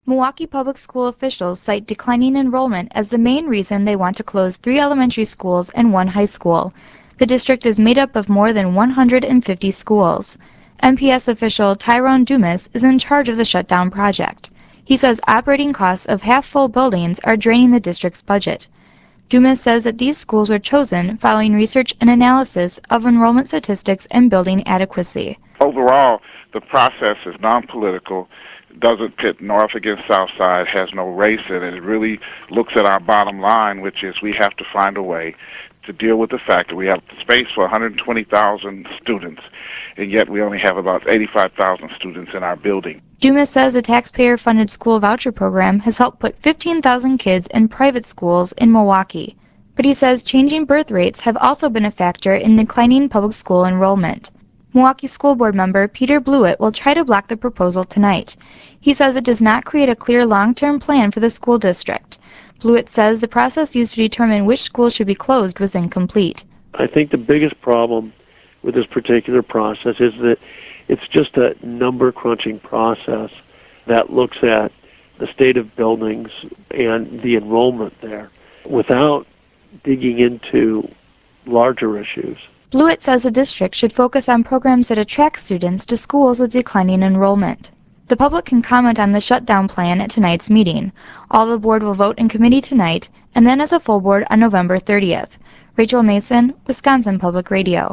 Milwaukee Public School officials cite declining enrollment as the main reason they want to close 3 elementary schools and 1 high school. The district is made up of more than 150 schools. MPS official Tyrone Dumas is in charge of the shutdown project. He says operating costs of half-full buildings are draining the district's budget. Dumas says that these schools were chosen following research and analysis of enrollment statistics and building adequacy. Overall, the process is non-political, doesn't pit North against South Side, has no race in it. It really looks at our bottom line, which is we have to find a way to deal with the fact that we have space for 120,000 students, and yet we only have about 85,000 students in our building. Dumas says the taxpayer-funded school voucher program has helped put 15,000 kids in private schools in Milwaukee. But he says changing birth rates have also been a factor in declining public school enrollment. Milwaukee School Board member Peter Blewett will try to block the proposal tonight. He says it does not create a clear long-term plan for the school district. Blewett says the process used to determine which schools should be closed was incomplete. I think the biggest problem with this particular process is that it's just a number-crunching process that looks at the state of buildings and the enrollment there without digging into larger issues. Blewett says the district should focus on programs that attract students to schools with declining enrollment. The public can comment on the shutdown plan at tonight's meeting. All the board will vote in committee tonight, and then as a full board on November 30th. Rachel Nason, Wisconsin Public Radio.